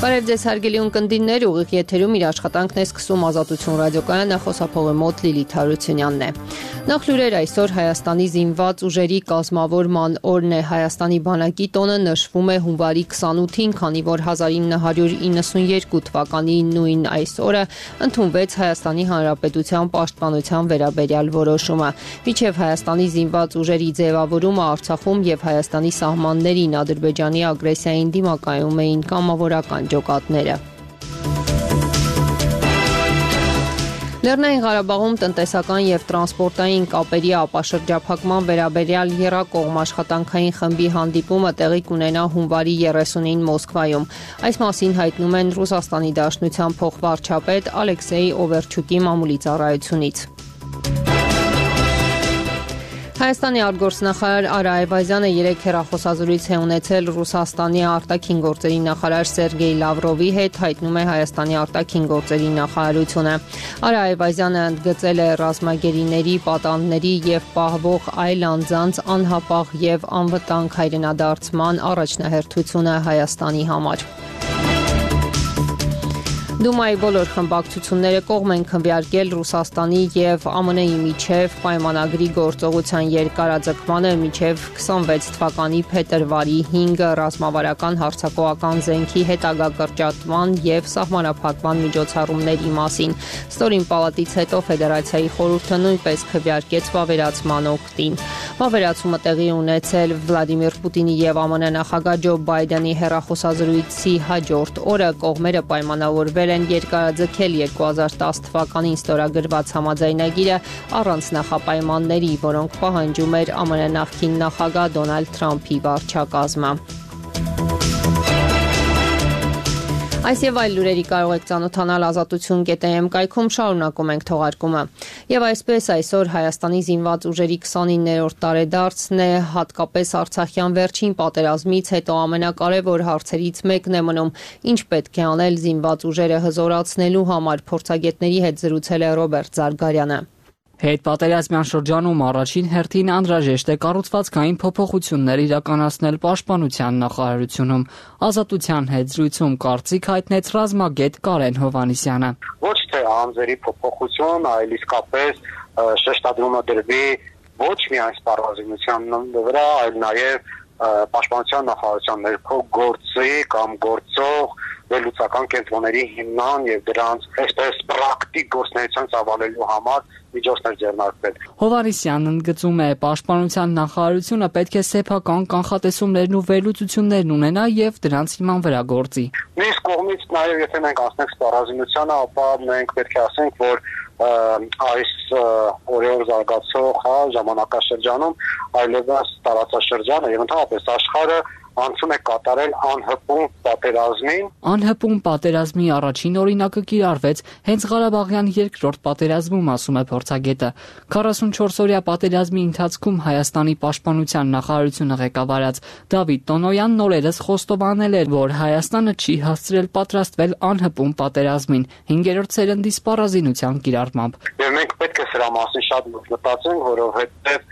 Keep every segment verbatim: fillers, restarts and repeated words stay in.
Բարև ձեզ հարգելի ունկնդիրներ, ուղիղ եթերում իր աշխատանքն է սկսում Ազատություն ռադիոկայանը, խոսափողը մոտ Լիլիթ Հարությունյանն է։ Նախ լուրեր այսօր Հայաստանի զինված ուժերի կազմավորման օրն է։ Հայաստանի բանակի տոնը նշվում է հունվարի քսանութին, քանի որ հազար ինը հարյուր իննսունյերկու թվականի նույն այս օրը ընդունվեց Հայաստանի Հանրապետության պաշտպանության վերաբերյալ որոշումը։ Մինչև Հայաստանի զինված ուժերի ձևավորումը Արցախում եւ Հայաստանի սահմաններին Ադրբեջանի ագրեսիային դիմակայում էին կամավորական ջոկատները։ Լեռնային Ղարաբաղում տնտեսական եւ տրանսպորտային կապերի ապաշրջափակման վերաբերյալ եռակողմ աշխատանքային խմբի հանդիպումը տեղի կունենա հունվարի երեսունին Մոսկվայում։ Այս մասին հայտնում են Ռուսաստանի Դաշնության փոխվարչապետ Ալեքսեյ Օվերչուկի մամուլի ծառայությունից։ Հայաստանի արտգործնախարար Արա Այվազյանը երեկ հեռախոսազրույց է ունեցել Ռուսաստանի արտաքին գործերի նախարար Սերգեյ Լավրովի հետ, հայտնում է Հայաստանի արտաքին գործերի նախարարությունը։ Արա Այվազյանը ընդգծել է ռազմագերիների, պատանդների եւ պահվող այլ անձանց անհապաղ եւ անվտանգ հայրենադարձման առաջնահերթությունը Հայաստանի համար։ Դումայի բոլոր խմբակցությունները կողմ են քվեարկել Ռուսաստանի եւ ԱՄՆ-ի միջև պայմանագրի գործողության երկարաձգմանը մինչև քսանվեց թվականի փետրվարի հինգը ռազմավարական հարձակողական զենքի հետագա կրճատման եւ սահմանափակման միջոցառումների մասին։ Ստորին պալատից հետո Ֆեդերացիայի խորհուրդը նույնպես քվեարկեց վավերացման օգտին։ Վավերացումը տեղի ունեցել Վլադիմիր Պուտինի եւ ԱՄՆ նախագահ Ջո Բայդենի հեռախոսազրույցի հաջորդ օրը կողմերը պայմանավորվել են երկարաձգել երկու հազար տասը թվականին ստորագրված համաձայնագիրը առանց նախապայմանների, որոնք պահանջում էր ԱՄՆ նախկին նախագահ Դոնալդ Թրամփի վարչակազմը։ Այս եւ այլ լուրերի կարող եք ծանոթանալ ազատություն կետ էմ կայքում, շարունակում ենք թողարկումը։ Եվ այսպես այսօր Հայաստանի զինված ուժերի քսանիններորդ տարեդարձն է, հատկապես Արցախյան վերջին պատերազմից հետո ամենակարևոր հարցերից մեկն է մնում, ինչ պետք է անել զինված ուժերը հզորացնելու համար, փորձագետների հետ զրուցել է Ռոբերտ Զարգարյանը։ Հետպատերազմյան շրջանում առաջին հերթին անհրաժեշտ է կառուցվածքային փոփոխություններ իրականացնել պաշտպանության նախարարությունում։ Ազատության հետ զրույցում կարծիք հայտնեց ռազմագետ Կարեն Հովհաննիսյանը։ Ոչ թե անձերի փոփոխություն, այլ իսկապես շեշտադրումը դրվի ոչ միայն սպառազինության վրա, այլ նաև պաշտպանության նախարարության ներքո գործի կամ գործող վերլուծական կենտրոնների հիմնան եւ դրանց այսպես պրակտիկ գործունեության ծավալելու համար միջոցներ ձեռնարկվել։ Հովհաննիսյանն ընդգծում է, պաշտպանության նախարարությունը պետք է սեփական կանխատեսումներն ու վերլուծություններն ունենա եւ դրանց հիման վրա գործի։ Մյուս կողմից նաեւ եթե մենք անցնենք սպառազինությանը, ապա մենք պետք է ասենք, որ այս օրերով զարգացող հա ժամանակաշրջանում այլևս տարածաշրջանը եւ ընդհանրապես աշխարհը անցում է կատարել անհպում պատերազմին։ Անհպում պատերազմի առաջին օրինակը կիրառվեց հենց Ղարաբաղյան երկրորդ պատերազմում, ասում է փորձագետը։ քառասունչորս-օրյա պատերազմի ընթացքում Հայաստանի պաշտպանության նախարարությունը ղեկավարած Դավիթ Տոնոյանն օրերս խոստովանել էր, որ Հայաստանը չի հասցրել պատրաստվել անհպում պատերազմին, հինգերորդ սերնդի սպառազինության կիրառմամբ։ Եվ մենք պետք է սրա մասին շատ մտածենք, որովհետեւ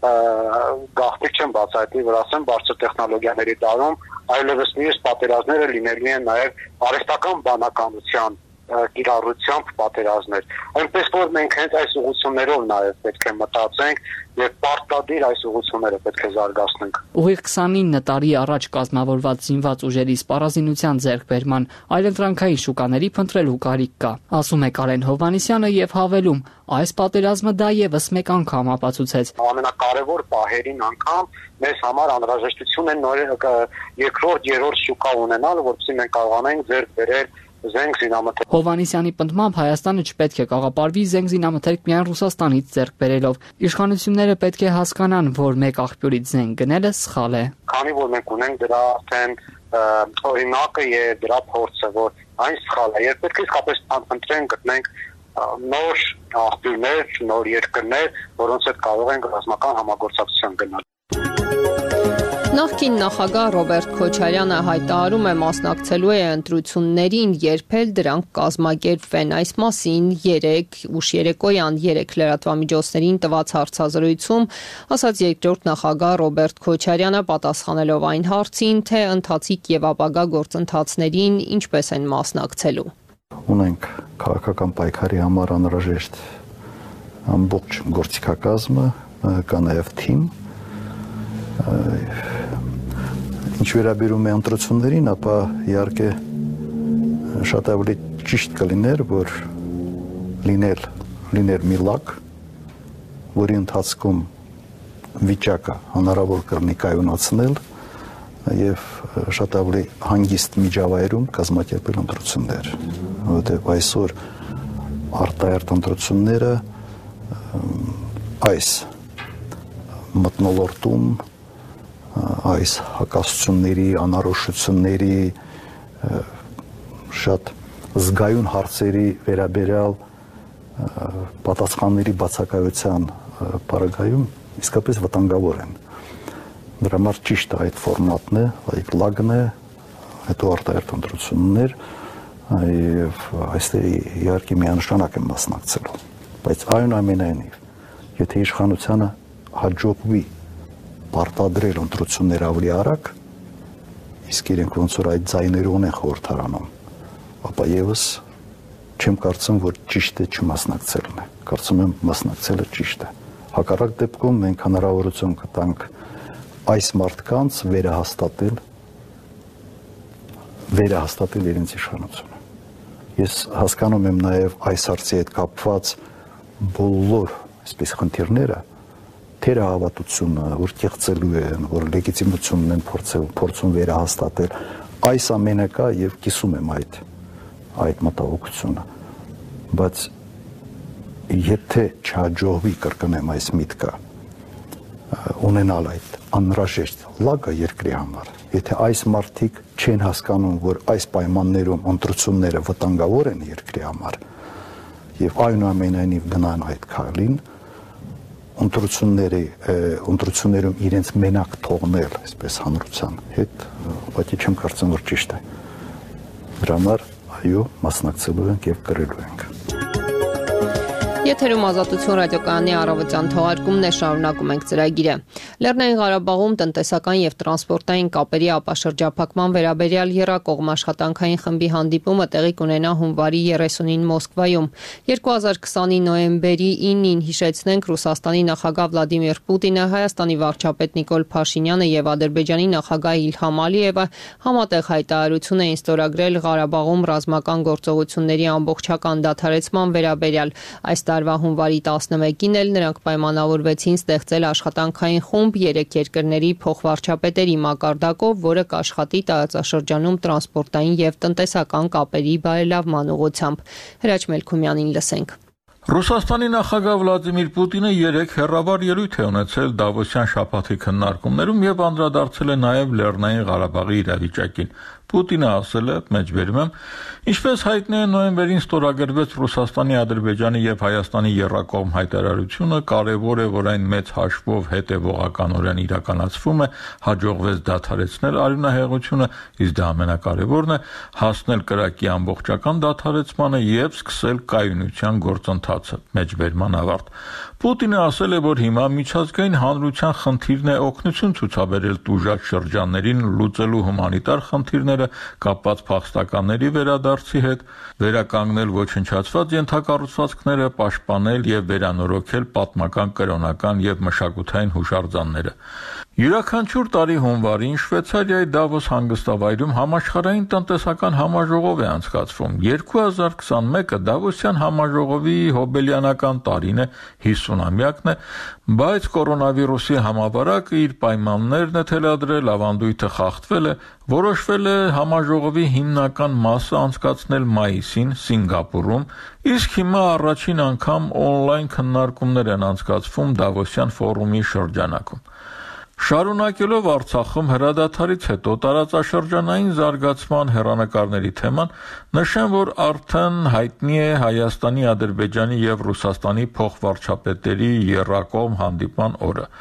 գաղտնիք չեմ բացահայտի, որ ասեմ բարձր տեխնոլոգիաների տարում այլևս մյուս պատերազմները լինելու են նաև արհեստական բանականության կիրառությամբ պատերազմներ։ Այնպես որ մենք հենց այս ուղղություններով նաև պետք է մտածենք եւ պարտադիր այս ուղղությունները պետք է զարգացնենք։ Ուղիղ քսանինը տարի առաջ կազմավորված զինված ուժերի սպառազինության ձեռքբերման այլընտրանքային շուկաների փնտրելու կարիք կա, ասում է Կարեն Հովհաննիսյանը եւ հավելում, այս պատերազմը դա եւս մեկ անգամ ապացուցեց։ Ամենակարևոր պահերին անգամ մեզ համար անհրաժեշտություն է նոր երկրորդ, երրորդ շուկա ունենալ, որովհետեւ մենք կարողանանք ձեռք բերել զենք զինամթերք։ Հովհաննիսյանի պնդմամբ Հայաստանը չպետք է կաղապարվի զենք զինամթերք միայն Ռուսաստանից ձեռք բերելով։ Իշխանությունները պետք է հասկանան, որ մեկ աղբյուրից զենք գնելը սխալ է։ Քանի որ մենք ունենք դրա արդեն օրինակը եւ դրա փորձը, որ այն սխալ է, եւ պետք է իսկապես ընտրենք, գտնենք նոր աղբյուրներ, նոր երկրներ, որոնց հետ կարող ենք ռազմական համագործակցության գնալ։ Նախկին նախագահ Ռոբերտ Քոչարյանը հայտարարում է մասնակցելու է ընտրություններին, երբ էլ դրանք կազմակերպվեն։ Այս մասին երեկ ուշ երեկոյան երեք լրատվամիջոցներին տված հարցազրույցում ասաց երկրորդ նախագահ Ռոբերտ Քոչարյանը, պատասխանելով այն հարցին, թե ընթացիկ եւ ապագա գործընթացներին ինչպես են մասնակցելու։ Ունենք քաղաքական պայքարի համար անհրաժեշտ ամբողջ գործիքակազմը, կա նաև թիմ։ Ինչ վերաբերում է ընտրություններին, ապա իհարկե շատ ավելի ճիշտ կլիներ, որ լինել լիներ մի լակ, որի ընթացքում վիճակը հնարավոր կլինի կայունացնել եւ շատ ավելի հանգիստ միջավայրում կազմակերպել ընտրություններ, որովհետեւ այսօր արտահերթ ընտրությունները այս մթնոլորտում այս հակասությունների, անորոշությունների շատ զգայուն հարցերի վերաբերյալ պատասխանների բացակայության պարագայում իսկապես վտանգավոր են։ Դրա համար ճիշտ այդ ֆորմատն է, այդ լագն է, հետո արտահերթ ընտրություններ եւ այստեղ իհարկե միանշանակ են մասնակցելու, բայց այնուամենայնիվ, եթե իշխանությանը հաջողվի պարտադրել ընտրություններ ավելի արագ, իսկ իրենք ոնց որ այդ ձայները ունեն խորհրդարանում, ապա եւս չեմ կարծում, որ ճիշտ է չմասնակցելն է։ Կարծում եմ մասնակցելը ճիշտ է։ Հակառակ դեպքում մենք հնարավորություն կտանք այս մարդկանց վերահաստատել վերահաստատել իրենց իշխանությունը։ Ես հասկանում եմ նաեւ այս հարցի հետ կապված բոլոր այսպես խնդիրները, թերահավատությունը, որ կեղծելու են, որ լեգիտիմությունն են փորձում վերահաստատել, այս ամենը կա եւ կիսում եմ այդ այդ մտահոգությունը, բայց եթե չհաջողվի կրկնեմ այս միտքը ունենալ այդ անհրաժեշտ լագը երկրի համար, եթե այս մարդիկ չեն հասկանում, որ այս պայմաններում ընտրությունները վտանգավոր են երկրի համար եւ այնուամենայնիվ գնան այդ քայլին, ընտրությունների ընտրություններում իրենց մենակ թողնել, այսպես հանրության հետ, բայց չեմ կարծում, որ ճիշտ է։ Դրա համար այո, մասնակցելու ենք եւ կրելու ենք։ Եթերում Ազատություն ռադիոկայանի առավոտյան թողարկումն է, շարունակում ենք ծրագիրը։ Լեռնային Ղարաբաղում տնտեսական եւ տրանսպորտային կապերի ապաշրջափակման վերաբերյալ եռակողմ աշխատանքային խմբի հանդիպումը տեղի կունենա հունվարի երեսունին Մոսկվայում։ երկու հազար քսանի նոյեմբերի ինին հիշեցնենք Ռուսաստանի նախագահ Վլադիմիր Պուտինը, Հայաստանի վարչապետ Նիկոլ Փաշինյանը եւ Ադրբեջանի նախագահ Իլհամ Ալիևը համատեղ հայտարարություն էին ստորագրել Ղարաբաղում ռազմական գործողությունների ամբողջական դադարեցման վերաբերյալ։ Այս տարվա հունվարի տասնմեկին էլ նրանք պայմանավորվեցին ստեղծել աշխատանքային խումբ երեք երկրների փոխվարչապետերի մակարդակով, որը կաշխատի տարածաշրջանում տրանսպորտային եւ տնտեսական կապերի բարելավման ուղղությամբ։ Հրաչ Մելքումյանին լսենք։ Ռուսաստանի նախագահ Վլադիմիր Պուտինը երեկ հեռավար ելույթ է ունեցել Դավոսյան շաբաթի քննարկումներում եւ անդրադարձել է նաեւ Լեռնային Ղարաբաղի իրավիճակին։ Պուտինը ասել է, մեջբերում եմ, ինչպես հայտնի է, նոյեմբերին ստորագրվեց Ռուսաստանի, Ադրբեջանի եւ Հայաստանի եռակողմ հայտարարությունը, կարեւոր է, որ այն մեծ հաշվով հետեւողականորեն իրականացվում է, հաջողվեց դադարեցնել արյունահեղությունը, իսկ դա ամենակարևորն է, հասնել կրակի ամբողջական դադարեցմանը եւ սկսել կայունության գործընթացը, մեջբերման ավարտ։ Պուտինը ասել է, որ հիմա միջազգային հանրության խնդիրն է օգնություն ցուցաբերել տուժած շրջաններին լուծելու հումանիտար խնդիրները կապված փախստականների վերադարձի հետ, վերականգնել ոչնչացված ենթակառուցվածքները, պաշտպանել եւ վերանորոգել պատմական, կրոնական եւ մշակութային հուշարձանները։ Յուրաքանչյուր տարի հունվարին Շվեյցարիայի Դավոս հանգստավայրում համաշխարհային տնտեսական համաժողով է անցկացվում։ երկու հազար քսանմեկը Դավոսյան համաժողովի հոբելյանական տարին է, հիսունամյակն է, բայց կորոնավիրուսի համավարակը իր պայմաններն է թելադրել, ավանդույթը խախտվել է, որոշվել է համաժողովի հիմնական մասը անցկացնել մայիսին Սինգապուրում, իսկ հիմա առաջին անգամ օնլայն քննարկումներ են անցկացվում Դավոսյան ֆորումի շրջանակում։ Շարունակելով Արցախում հրադադարից հետո տարածաշրջանային զարգացման հեռանկարների թեման, նշեմ, որ արդեն հայտնի է Հայաստանի, Ադրբեջանի եւ Ռուսաստանի փոխվարչապետերի եռակողմ հանդիպման օրը։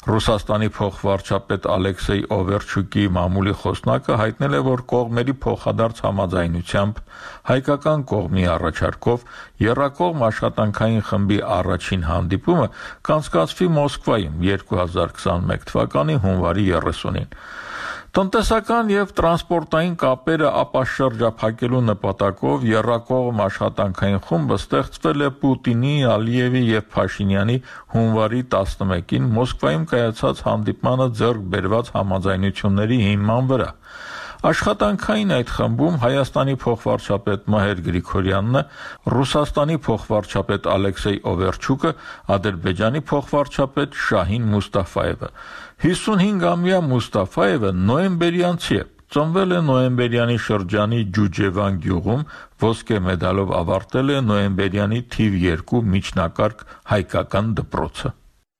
Ռուսաստանի փոխվարչապետ Ալեքսեյ Օվերչուկի մամուլի խոսնակը հայտնել է, որ կողմերի փոխադարձ համաձայնությամբ հայկական կողմի առաջարկով եռակողմ աշխատանքային խմբի առաջին հանդիպումը կանցկացվի Մոսկվայում երկու հազար քսաներկու թվականի հունվարի երեսունին։ Տնտեսական և տրանսպորտային կապերը ապաշրջափակելու նպատակով եռակողմ աշխատանքային խումբը ստեղծվել է Պուտինի, Ալիևի և Փաշինյանի հունվարի տասնմեկին Մոսկվայում կայացած հանդիպմանը ձեռք բերված համաձայնությունների հիման վրա։ Աշխատանքային այդ խմբում Հայաստանի փոխվարչապետ Մհեր Գրիգորյանն, Ռուսաստանի փոխվարչապետ Ալեքսեյ Օվերչուկը, Ադրբեջանի փոխվարչապետ Շահին Մուստաֆայևը։ հիսունհինգամյա Մուստաֆայևը նոյեմբերյանցի է, ծնվել է նոյեմբերյանի շրջանի Ջուջևան գյուղում, ոսկե մեդալով ավարտել է նոյեմբերյանի թիվ երկու միջնակարգ հայկական դպրոցը։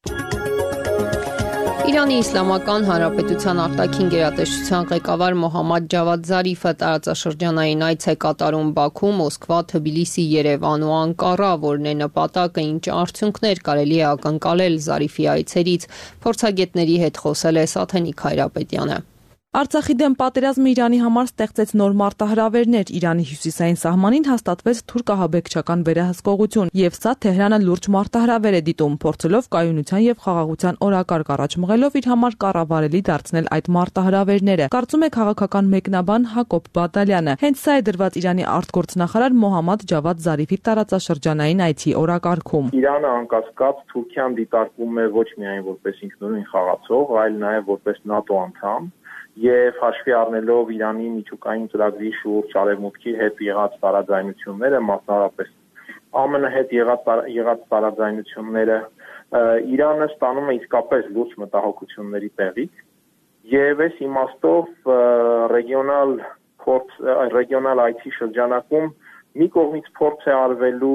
Իրանի Իսլամական Հանրապետության արտաքին գերատեսչության ղեկավար Մոհամմադ Ջավադ Զարիֆը տարածաշրջանային այց է կատարում Բաքու, Մոսկվա, Թբիլիսի, Երևան ու Անկարա, որն է նպատակը, ինչ արդյունքներ կարելի է ակնկալել Զարիֆի այցերից, փորձագետների հետ խոսել է Սաթենիկ Հայրապետյանը։ Արցախի դեմ պատերազմը Իրանի համար ստեղծեց նոր մարտահրավերներ, Իրանի հյուսիսային սահմանին հաստատվեց թուրք-ահաբեկչական վերահսկողություն, եւ սա Թեհրանը լուրջ մարտահրավեր է դիտում, փորձելով կայունության եւ խաղաղության օրակարգ առաջ մղելով իր համար կառավարելի դարձնել այդ մարտահրավերները, կարծում է քաղաքական մեկնաբան Հակոբ Բադալյանը։ Հենց սա է դրված Իրանի արտգործնախարար Մոհամմադ Ջավադ Զարիֆի տարածաշրջանային այցի օրակարգում։ Իրանը անկասկած Թուրքիան դիտարկում է ոչ միայն որպես ինքնուրույն խաղացող, այլ նաեւ որպես ՆԱՏՕ անդամ։ Եվ հաշվի առնելով Իրանի միջուկային ծրագրի շուրջ արևմուտքի հետ եղած տարաձայնությունները, մասնավորապես ԱՄՆ-ի հետ եղած եղած տարաձայնությունները, Իրանը ստանում է իսկապես լուրջ մտահոգությունների տեղիք, եւ այս իմաստով ռեգիոնալ փորձ ռեգիոնալ այցի շրջանակում մի կողմից փորձ է արվելու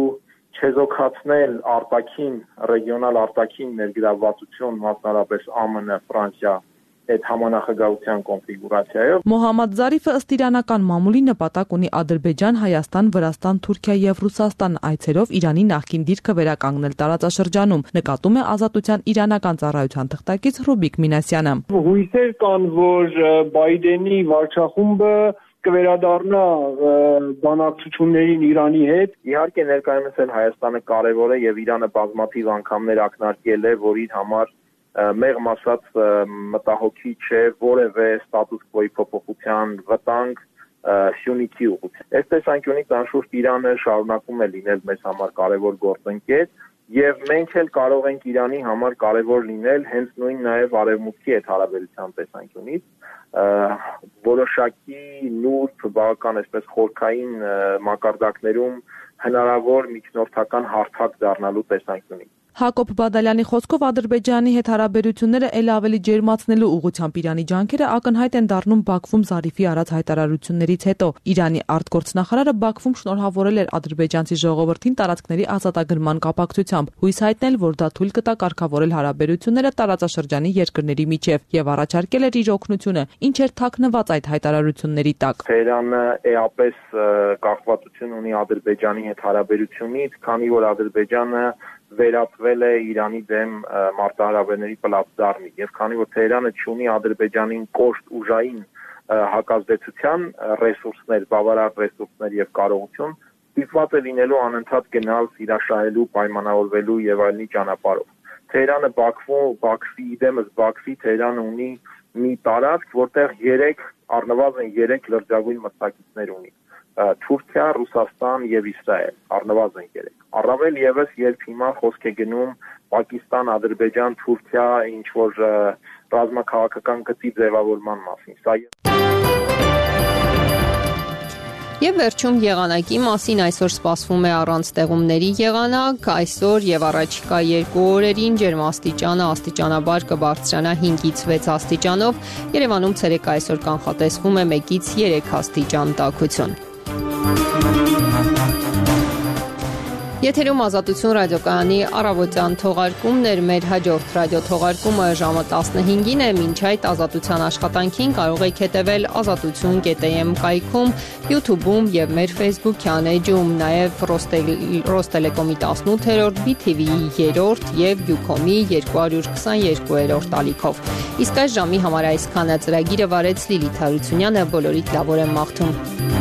չեզոքացնել արտաքին ռեգիոնալ արտաքին ներգրավվածություն, մասնավորապես ԱՄՆ, Ֆրանսիա այդ համանախագահության կոնֆիգուրացիայով Մոհամմադ Զարիֆը ըստ իրանական մամուլի նպատակ ունի Ադրբեջան, Հայաստան, Վրաստան, Թուրքիա եւ Ռուսաստան այցերով Իրանի նախկին դիրքը վերականգնել տարածաշրջանում, նկատում է Ազատության իրանական ծառայության թղթակից Ռուբիկ Մինասյանը։ Հույսեր կան, որ Բայդենի վարչախումբը կվերադառնա բանակցություններին Իրանի հետ։ Իհարկե ներկայումս էլ Հայաստանը կարևոր է եւ Իրանը բազմաթիվ անգամներ ակնարկել է, որ իր համար մեղմ ասած մտահոգի չէ որևէ ստատուս կվոյի փոփոխության վտանգ Սյունիքի ուղղությամբ։ Այս տեսանկյունից անշուշտ Իրանը շարունակում է լինել մեզ համար կարևոր գործընկեր եւ մենք էլ կարող ենք Իրանի համար կարևոր լինել հենց նույն նաեւ արևմուտքի հետ հարաբերության տեսանկյունից որոշակի նուրբ բավական այսպես խորքային մակարդակներում հնարավոր միջնորդական հարթակ դառնալու տեսանկյունից։ Հակոբ Բադալյանի խոսքով Ադրբեջանի հետ հարաբերությունները ել ավելի ջերմացնելու ուղղությամբ Իրանի ջանքերը ակնհայտ են դառնում Բաքվում Զարիֆի արած հայտարարություններից հետո։ Իրանի արտգործնախարարը Բաքվում շնորհավորել էր ադրբեջանցի ժողովրդին տարածքների ազատագրման կապակցությամբ, հույս հայտնել, որ դա թույլ կտա կարգավորել հարաբերությունները տարածաշրջանի երկրների միջև եւ առաջարկել էր իր օգնությունը, ինչ էր թաքնված այդ հայտարարությունների տակ։ Թեհրանը էապես կախվածություն ունի Ադրբեջանի հետ հարաբերությունից, քանի որ Ադրբեջանը վերածվել է Իրանի դեմ մարտահրավերների պլատֆորմի եւ քանի որ Թեհրանը չունի Ադրբեջանին կոշտ ուժային հակազդեցության ռեսուրսներ, բավարար ռեսուրսներ եւ կարողություն, ստիպված է լինելու անընդհատ գնալ իրաշահելու, պայմանավորվելու եւ այլնի ճանապարհով։ Թեհրանը Բաքվում, Բաքվի դեմս Բաքվի Թեհրանը ունի մի տարածք, որտեղ երեք առնվազն երեք լրջագույն մրցակիցներ ունի։ Թուրքիա, Ռուսաստան եւ Իսրայել, առնվազն երեք։ Առավել եւս երբ հիմա խոսք է գնում Պակիստան, Ադրբեջան, Թուրքիա ինչ որ ռազմաքաղաքական գծի ձևավորման մասին։ Սա Եվ վերջում եղանակի մասին այսօր սպասվում է առանց տեղումների եղանակ, այսօր եւ առաջիկա երկու օրերին ջերմաստիճանը աստիճանաբար կբարձրանա հինգից վեց աստիճանով, Երևանում ցերեկ այսօր կանխատեսվում է մեկից երեք աստիճան տաքություն։ Եթերում Ազատություն ռադիոկայանի առավոտյան թողարկումներ, մեր հաջորդ ռադիոթողարկումը ժամը տասնհինգին է, մինչ այդ Ազատության աշխատանքին կարող եք հետևել ազատություն կետ am կայքում, YouTube-ում եւ մեր Facebook-յան էջում, նաեւ Ռոստելեկոմի տասնութերորդ, բի թի վի-ի երրորդ եւ Յուկոմի երկու հարյուր քսաներկուերորդ ալիքով։ Իսկ այս ժամի համար այսքանը ծրագիրը վարեց Լիլիթ Հարությունյանը, բոլորիդ լավ օր եմ մաղթում։